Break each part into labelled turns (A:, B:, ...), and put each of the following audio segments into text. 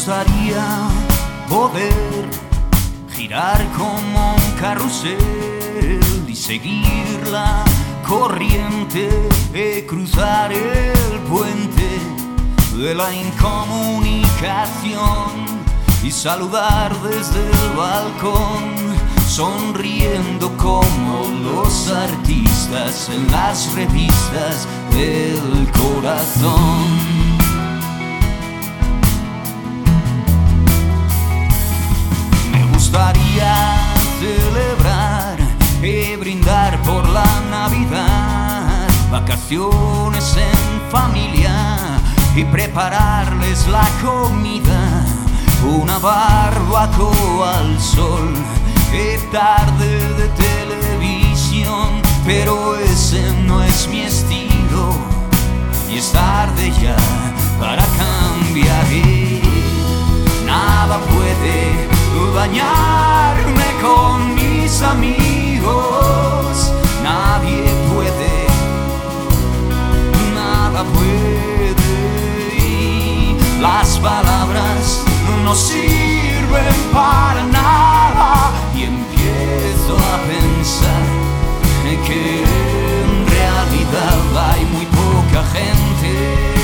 A: gustaría poder girar como un carrusel y seguir la corriente y cruzar el puente de la incomunicación y saludar desde el balcón, sonriendo como los artistas en las revistas del corazón. Me gustaría celebrar y brindar por la Navidad, vacaciones en familia y prepararles la comida, una barbacoa al sol y tarde de televisión, pero ese no es mi estilo y es tarde ya para cambiar. Y nada puede dañarme con mis amigos, nadie puede, nada puede. Y las palabras no sirven para nada y empiezo a pensar que en realidad hay muy poca gente.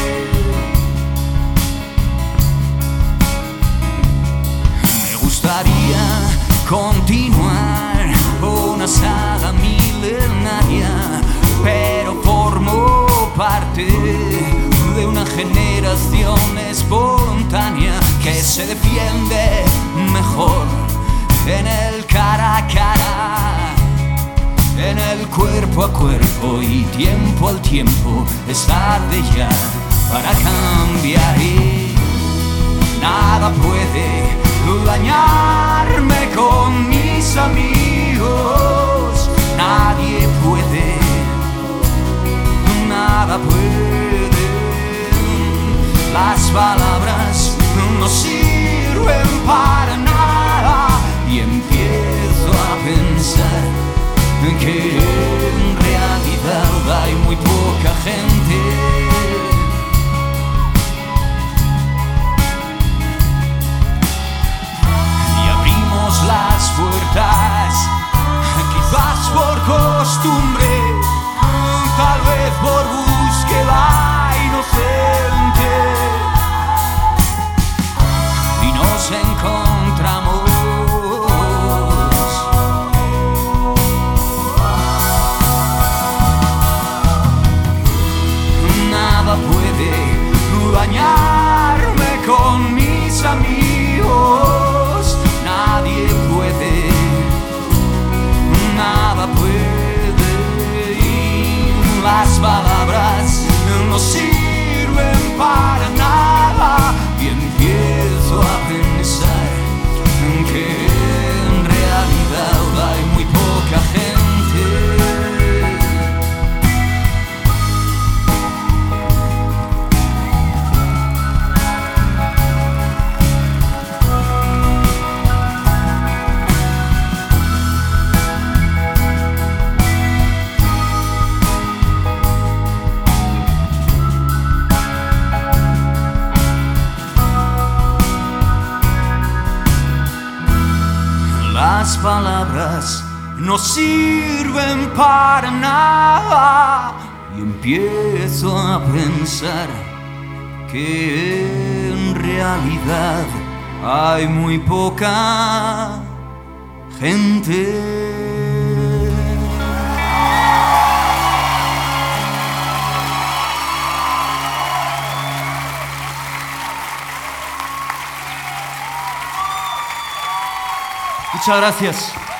A: Me gustaría continuar una saga milenaria, pero formo parte de una generación espontánea que se defiende mejor en el cara a cara, en el cuerpo a cuerpo y tiempo al tiempo. Es tarde ya para cambiar y nada puede dañarme con mis amigos, nadie puede, nada puede. Las palabras no sirven para nada y empiezo a pensar que en realidad hay muy poca gente. Y abrimos las puertas, quizás por costumbre, tal vez por búsqueda inocente, y nos encontramos. Nada puede dañarme con mis amigos, nadie puede, nada puede. Y las palabras no sirven para nada y empiezo a pensar que en realidad hay muy poca gente. Las palabras no sirven para nada y empiezo a pensar que en realidad hay muy poca gente. Muchas gracias.